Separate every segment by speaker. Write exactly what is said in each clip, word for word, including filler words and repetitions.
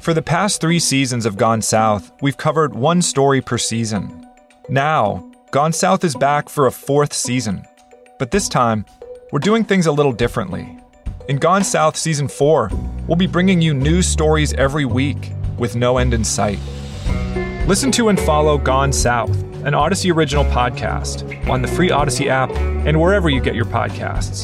Speaker 1: For the past three seasons of Gone South, we've covered one story per season. Now, Gone South is back for a fourth season. But this time, we're doing things a little differently. In Gone South Season four, we'll be bringing you news stories every week with no end in sight. Listen to and follow Gone South, an Odyssey original podcast, on the free Odyssey app and wherever you get your podcasts.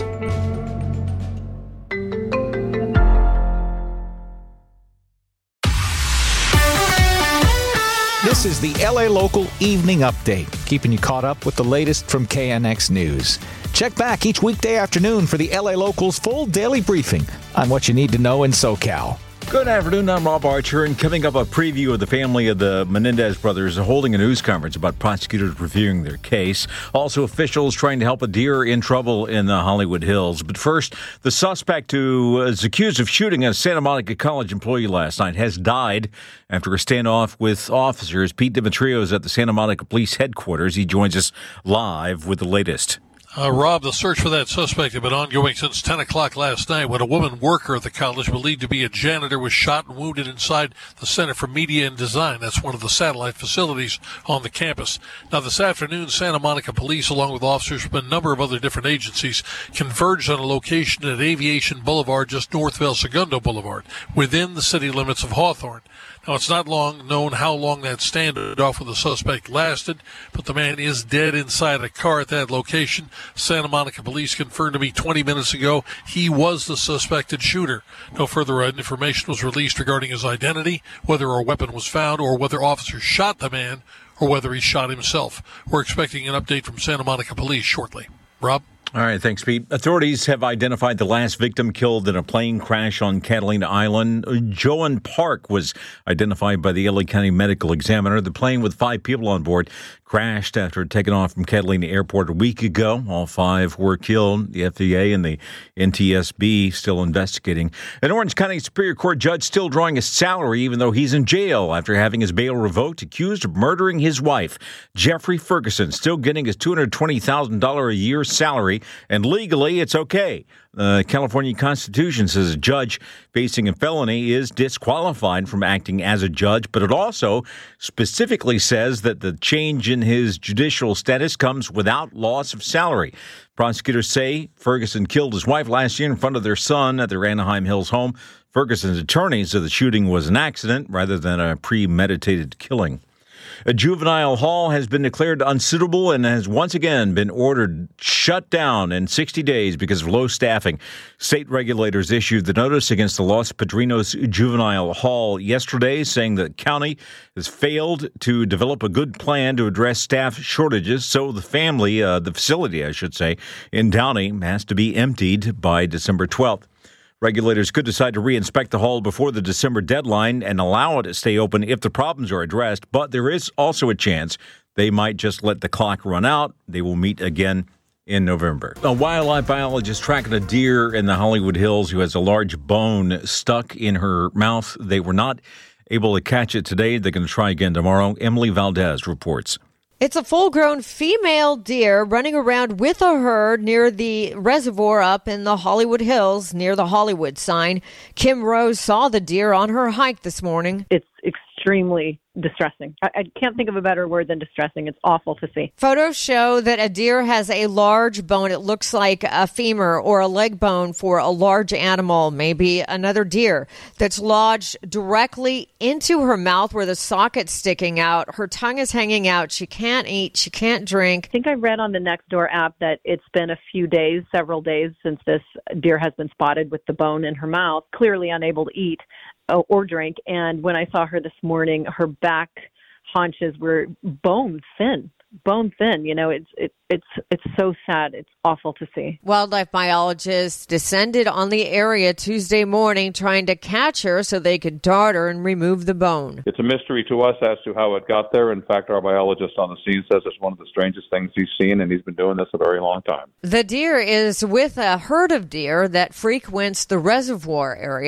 Speaker 2: This is the L A Local Evening Update, keeping you caught up with the latest from K N X News. Check back each weekday afternoon for the L A Local's full daily briefing on what you need to know in SoCal.
Speaker 3: Good afternoon, I'm Rob Archer, and coming up, a preview of the family of the Menendez brothers holding a news conference about prosecutors reviewing their case. Also, officials trying to help a deer in trouble in the Hollywood Hills. But first, the suspect who is accused of shooting a Santa Monica College employee last night has died after a standoff with officers. Pete Demetrio is at the Santa Monica Police Headquarters. He joins us live with the latest.
Speaker 4: Uh, Rob, the search for that suspect had been ongoing since ten o'clock last night when a woman worker at the college believed to be a janitor was shot and wounded inside the Center for Media and Design. That's one of the satellite facilities on the campus. Now, this afternoon, Santa Monica Police, along with officers from a number of other different agencies, converged on a location at Aviation Boulevard, just north of El Segundo Boulevard, within the city limits of Hawthorne. Now, it's not long known how long that standoff with the suspect lasted, but the man is dead inside a car at that location. Santa Monica Police confirmed to me twenty minutes ago he was the suspected shooter. No further information was released regarding his identity, whether a weapon was found, or whether officers shot the man, or whether he shot himself. We're expecting an update from Santa Monica Police shortly. Rob?
Speaker 3: All right, thanks, Pete. Authorities have identified the last victim killed in a plane crash on Catalina Island. Joan Park was identified by the L A County Medical Examiner. The plane with five people on board crashed after taking off from Catalina Airport a week ago. All five were killed. The F D A and the N T S B still investigating. An Orange County Superior Court judge still drawing a salary even though he's in jail after having his bail revoked, accused of murdering his wife. Jeffrey Ferguson still getting his two hundred twenty thousand dollars a year salary, and legally it's okay. The California Constitution says a judge facing a felony is disqualified from acting as a judge, but it also specifically says that the change in his judicial status comes without loss of salary. Prosecutors say Ferguson killed his wife last year in front of their son at their Anaheim Hills home. Ferguson's attorney said the shooting was an accident rather than a premeditated killing. A juvenile hall has been declared unsuitable and has once again been ordered shut down in sixty days because of low staffing. State regulators issued the notice against the Los Padrinos Juvenile Hall yesterday, saying the county has failed to develop a good plan to address staff shortages. So the family, uh, the facility, I should say, in Downey has to be emptied by December twelfth. Regulators could decide to reinspect the hall before the December deadline and allow it to stay open if the problems are addressed, but there is also a chance they might just let the clock run out. They will meet again in November. A wildlife biologist tracking a deer in the Hollywood Hills who has a large bone stuck in her mouth. They were not able to catch it today. They're going to try again tomorrow. Emily Valdez reports.
Speaker 5: It's a full-grown female deer running around with a herd near the reservoir up in the Hollywood Hills near the Hollywood sign. Kim Rose saw the deer on her hike this morning.
Speaker 6: It's extremely distressing. I, I can't think of a better word than distressing. It's awful to see.
Speaker 5: Photos show that a deer has a large bone. It looks like a femur or a leg bone for a large animal, maybe another deer, that's lodged directly into her mouth where the socket's sticking out. Her tongue is hanging out. She can't eat. She can't drink.
Speaker 6: I think I read on the Nextdoor app that it's been a few days, several days since this deer has been spotted with the bone in her mouth, clearly unable to eat or drink. And when I saw her this morning, her back haunches were bone thin, bone thin. You know, it's it, it's it's so sad. It's awful to see.
Speaker 5: Wildlife biologists descended on the area Tuesday morning trying to catch her so they could dart her and remove the bone.
Speaker 7: It's a mystery to us as to how it got there. In fact, our biologist on the scene says it's one of the strangest things he's seen, and he's been doing this a very long time.
Speaker 5: The deer is with a herd of deer that frequents the reservoir area.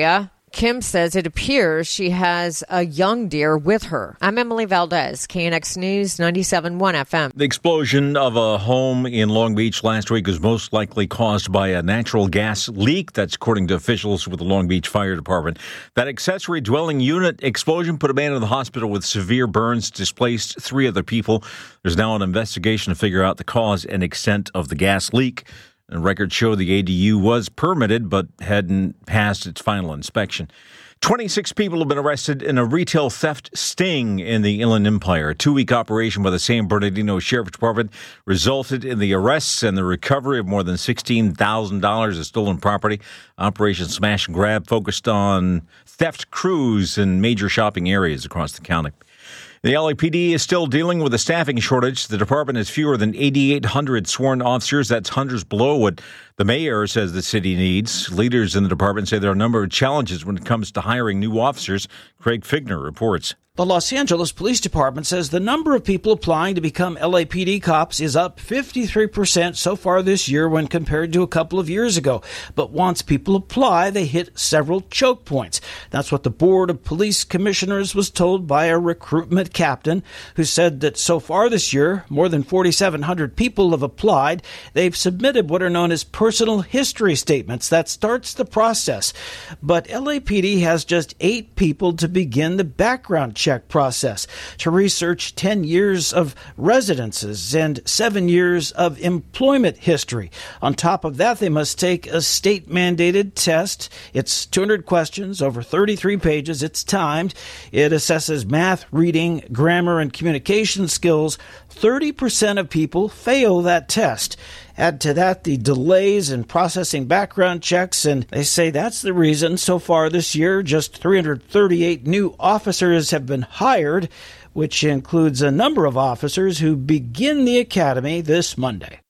Speaker 5: Kim says it appears she has a young deer with her. I'm Emily Valdez, K N X News, ninety-seven point one F M.
Speaker 3: The explosion of a home in Long Beach last week was most likely caused by a natural gas leak. That's according to officials with the Long Beach Fire Department. That accessory dwelling unit explosion put a man in the hospital with severe burns, displaced three other people. There's now an investigation to figure out the cause and extent of the gas leak. And records show the A D U was permitted but hadn't passed its final inspection. twenty-six people have been arrested in a retail theft sting in the Inland Empire. A two-week operation by the San Bernardino Sheriff's Department resulted in the arrests and the recovery of more than sixteen thousand dollars of stolen property. Operation Smash and Grab focused on theft crews in major shopping areas across the county. The L A P D is still dealing with a staffing shortage. The department has fewer than eighty-eight hundred sworn officers. That's hundreds below what the mayor says the city needs. Leaders in the department say there are a number of challenges when it comes to hiring new officers. Craig Figner reports.
Speaker 8: The Los Angeles Police Department says the number of people applying to become L A P D cops is up fifty-three percent so far this year when compared to a couple of years ago. But once people apply, they hit several choke points. That's what the Board of Police Commissioners was told by a recruitment captain who said that so far this year, more than forty-seven hundred people have applied. They've submitted what are known as personal history statements. That starts the process. But L A P D has just eight people to begin the background check process, to research ten years of residences and seven years of employment history. On top of that, they must take a state-mandated test. It's two hundred questions over thirty-three pages. It's timed. It assesses math, reading, grammar, and communication skills. thirty percent of people fail that test. Add to that the delays in processing background checks, and they say that's the reason so far this year just three hundred thirty-eight new officers have been hired, which includes a number of officers who begin the academy this Monday.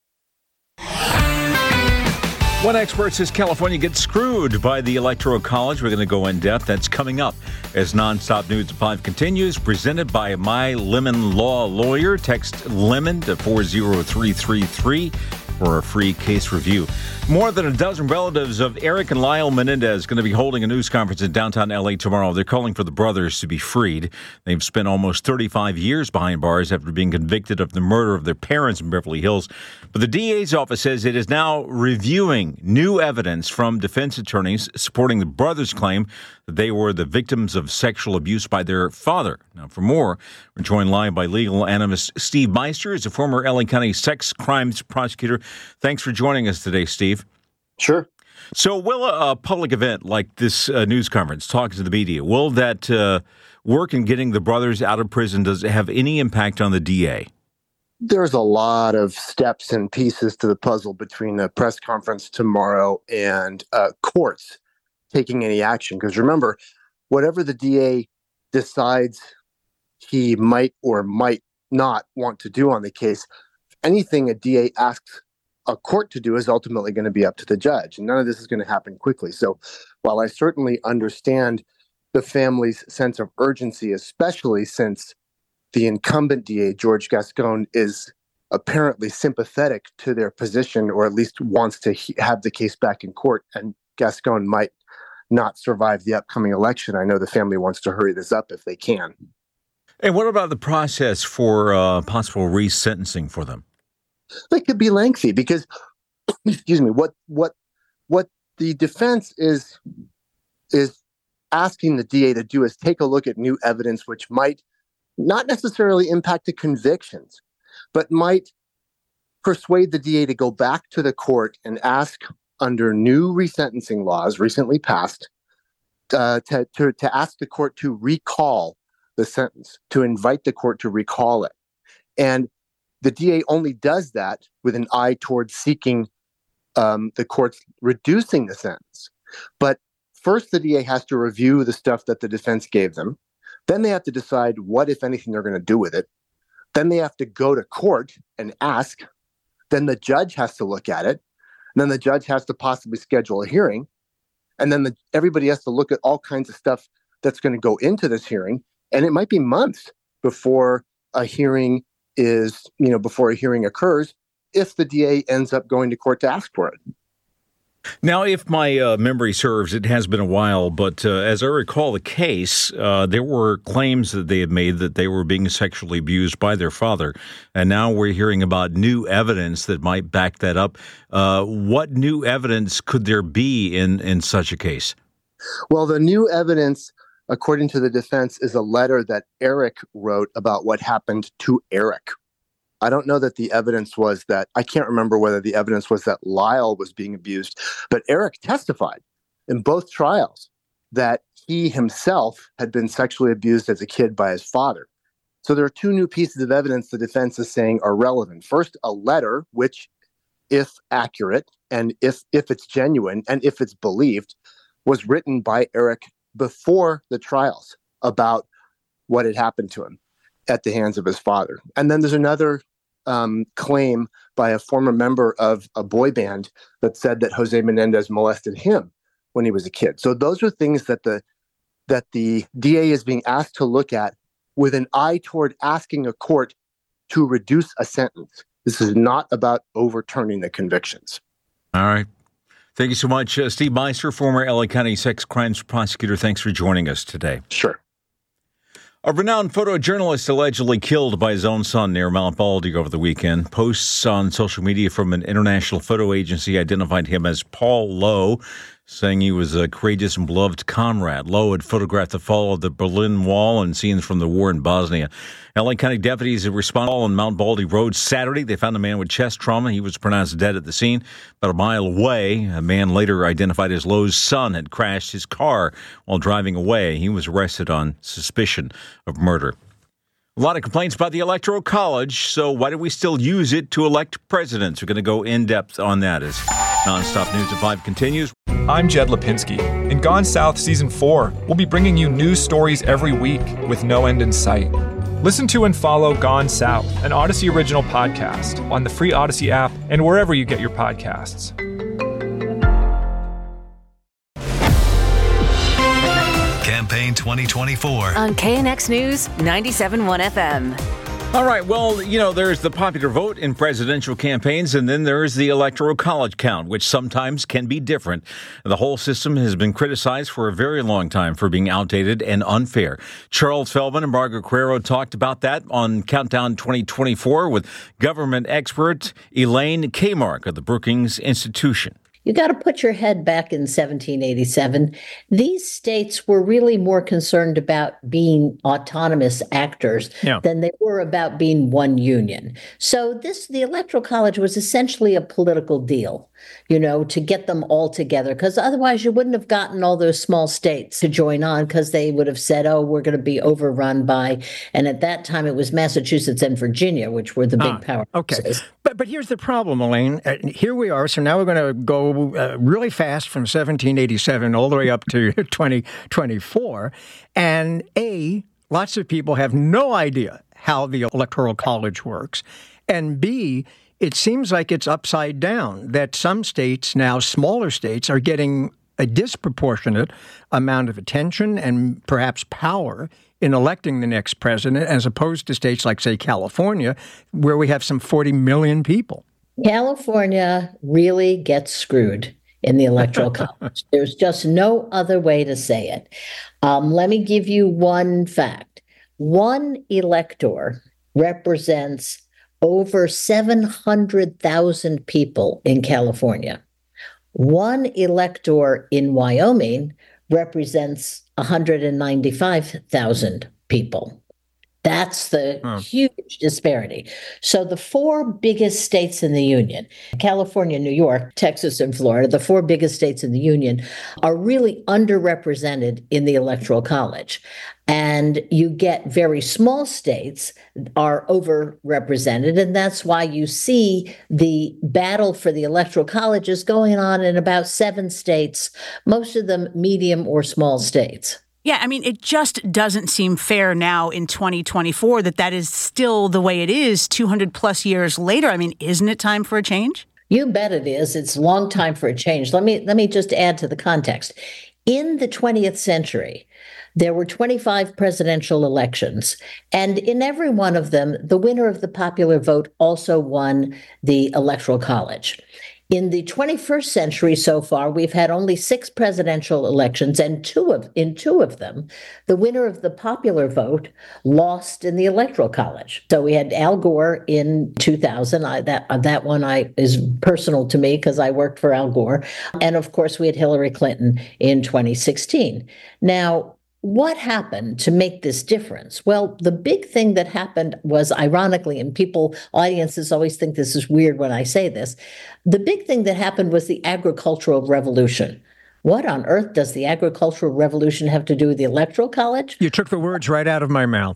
Speaker 3: One expert says California gets screwed by the Electoral College. We're going to go in depth. That's coming up as Nonstop News at five continues, presented by My Lemon Law Lawyer. Text LEMON to four zero three three three for a free case review. More than a dozen relatives of Eric and Lyle Menendez going to be holding a news conference in downtown L A tomorrow. They're calling for the brothers to be freed. They've spent almost thirty-five years behind bars after being convicted of the murder of their parents in Beverly Hills. But the D A's office says it is now reviewing new evidence from defense attorneys supporting the brothers' claim that they were the victims of sexual abuse by their father. Now, for more, we're joined live by legal analyst Steve Meister, who's a former L A County sex crimes prosecutor. Thanks for joining us today, Steve.
Speaker 9: Sure.
Speaker 3: So will a, a public event like this uh, news conference, talking to the media, will that uh, work in getting the brothers out of prison? Does it have any impact on the D A?
Speaker 9: There's a lot of steps and pieces to the puzzle between a press conference tomorrow and uh, courts taking any action. Because remember, whatever the D A decides he might or might not want to do on the case, anything a D A asks a court to do is ultimately going to be up to the judge. And none of this is going to happen quickly. So while I certainly understand the family's sense of urgency, especially since the incumbent D A, George Gascon, is apparently sympathetic to their position, or at least wants to he- have the case back in court, and Gascon might not survive the upcoming election. I know the family wants to hurry this up if they can.
Speaker 3: And what about the process for uh, possible resentencing for them?
Speaker 9: It could be lengthy because, excuse me, what what what the defense is is asking the D A to do is take a look at new evidence which might not necessarily impact the convictions, but might persuade the D A to go back to the court and ask, under new resentencing laws recently passed, uh, to, to to ask the court to recall the sentence, to invite the court to recall it. And the D A only does that with an eye towards seeking um, the court's reducing the sentence. But first, the D A has to review the stuff that the defense gave them. Then they have to decide what, if anything, they're going to do with it. Then they have to go to court and ask. Then the judge has to look at it. And then the judge has to possibly schedule a hearing. And then the, everybody has to look at all kinds of stuff that's going to go into this hearing. And it might be months before a hearing is, you know, before a hearing occurs, if the D A ends up going to court to ask for it.
Speaker 3: Now, if my uh, memory serves, it has been a while, but uh, as I recall the case, uh, there were claims that they had made that they were being sexually abused by their father. And now we're hearing about new evidence that might back that up. Uh, what new evidence could there be in, in such a case?
Speaker 9: Well, the new evidence, according to the defense, is a letter that Eric wrote about what happened to Eric. I don't know that the evidence was that, I can't remember whether the evidence was that Lyle was being abused, but Eric testified in both trials that he himself had been sexually abused as a kid by his father. So there are two new pieces of evidence the defense is saying are relevant. First, a letter, which, if accurate, and if, if it's genuine, and if it's believed, was written by Eric before the trials about what had happened to him at the hands of his father. And then there's another um, claim by a former member of a boy band that said that Jose Menendez molested him when he was a kid. So those are things that the that the D A is being asked to look at with an eye toward asking a court to reduce a sentence. This is not about overturning the convictions.
Speaker 3: All right. Thank you so much, uh, Steve Meister, former L A County sex crimes prosecutor. Thanks for joining us today.
Speaker 9: Sure.
Speaker 3: A renowned photojournalist allegedly killed by his own son near Mount Baldy over the weekend. Posts on social media from an international photo agency identified him as Paul Lowe, saying he was a courageous and beloved comrade. Lowe had photographed the fall of the Berlin Wall and scenes from the war in Bosnia. L A County deputies have responded on Mount Baldy Road Saturday. They found a man with chest trauma. He was pronounced dead at the scene. About a mile away, a man later identified as Lowe's son had crashed his car while driving away. He was arrested on suspicion of murder. A lot of complaints about the Electoral College, so why do we still use it to elect presidents? We're going to go in-depth on that as Nonstop News at five continues.
Speaker 1: I'm Jed Lipinski. In Gone South Season four, we'll be bringing you news stories every week with no end in sight. Listen to and follow Gone South, an Odyssey original podcast, on the free Odyssey app and wherever you get your podcasts.
Speaker 10: Campaign twenty twenty-four
Speaker 11: on K N X News ninety-seven point one F M.
Speaker 3: All right, well, you know, there's the popular vote in presidential campaigns, and then there's the Electoral College count, which sometimes can be different. The whole system has been criticized for a very long time for being outdated and unfair. Charles Feldman and Margaret Carrero talked about that on Countdown twenty twenty-four with government expert Elaine Kamarck of the Brookings Institution.
Speaker 12: You got to put your head back in seventeen eighty-seven. These states were really more concerned about being autonomous actors yeah. than they were about being one union. So this, the Electoral College was essentially a political deal, you know, to get them all together, because otherwise you wouldn't have gotten all those small states to join on, because they would have said, oh, we're going to be overrun by, and at that time it was Massachusetts and Virginia, which were the big ah, power.
Speaker 13: Okay. But but here's the problem, Elaine. Uh, here we are. So now we're going to go uh, really fast from seventeen eighty-seven all the way up to twenty twenty-four. And A, lots of people have no idea how the Electoral College works. And B, it seems like it's upside down, that some states now, smaller states, are getting a disproportionate amount of attention and perhaps power in electing the next president, as opposed to states like, say, California, where we have some forty million people.
Speaker 12: California really gets screwed in the Electoral College. There's just no other way to say it. Um, let me give you one fact. One elector represents over seven hundred thousand people in California. One elector in Wyoming represents one hundred ninety-five thousand people. That's the oh. huge disparity. So the four biggest states in the union, California, New York, Texas, and Florida, the four biggest states in the union, are really underrepresented in the Electoral College. And you get very small states are overrepresented. And that's why you see the battle for the Electoral College is going on in about seven states, most of them medium or small states.
Speaker 14: Yeah, I mean, it just doesn't seem fair now in twenty twenty-four that that is still the way it is two hundred plus years later. I mean, isn't it time for a change?
Speaker 12: You bet it is. It's a long time for a change. Let me let me just add to the context. In the twentieth century, there were twenty-five presidential elections, and in every one of them, the winner of the popular vote also won the Electoral College. In the twenty-first century so far, we've had only six presidential elections, and two of in two of them, the winner of the popular vote lost in the Electoral College. So we had Al Gore in two thousand. I, that that one I is personal to me because I worked for Al Gore, and of course we had Hillary Clinton in twenty sixteen. Now, what happened to make this difference? Well, the big thing that happened was, ironically, and people, audiences always think this is weird when I say this, the big thing that happened was the agricultural revolution. What on earth does the agricultural revolution have to do with the Electoral College?
Speaker 13: You took the words right out of my mouth.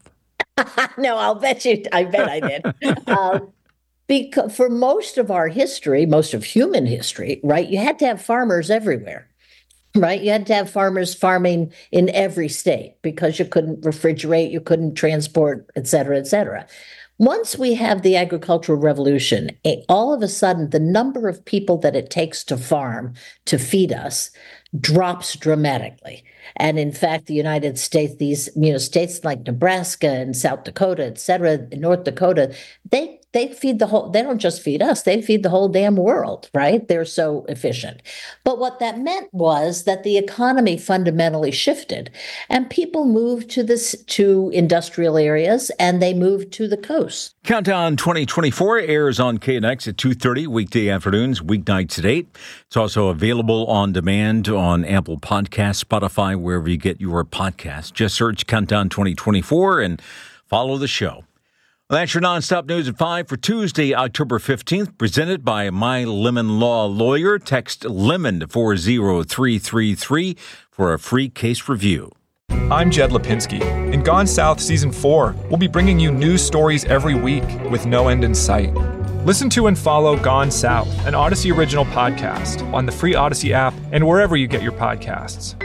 Speaker 12: No, I'll bet you, I bet I did. uh, because for most of our history, most of human history, right, you had to have farmers everywhere. Right. You had to have farmers farming in every state because you couldn't refrigerate, you couldn't transport, et cetera, et cetera. Once we have the agricultural revolution, all of a sudden, the number of people that it takes to farm to feed us drops dramatically. And in fact, the United States, these, you know, states like Nebraska and South Dakota, et cetera, North Dakota, they They feed the whole, they don't just feed us, they feed the whole damn world, right? They're so efficient. But what that meant was that the economy fundamentally shifted and people moved to this, to industrial areas, and they moved to the coast.
Speaker 3: Countdown twenty twenty-four airs on K N X at two thirty weekday afternoons, weeknights at eight. It's also available on demand on Apple Podcasts, Spotify, wherever you get your podcasts. Just search Countdown twenty twenty-four and follow the show. Well, that's your nonstop news at five for Tuesday, October fifteenth, presented by My Lemon Law Lawyer. Text LEMON to four zero three three three for a free case review.
Speaker 1: I'm Jed Lipinski. In Gone South Season four, we'll be bringing you news stories every week with no end in sight. Listen to and follow Gone South, an Odyssey original podcast, on the free Odyssey app and wherever you get your podcasts.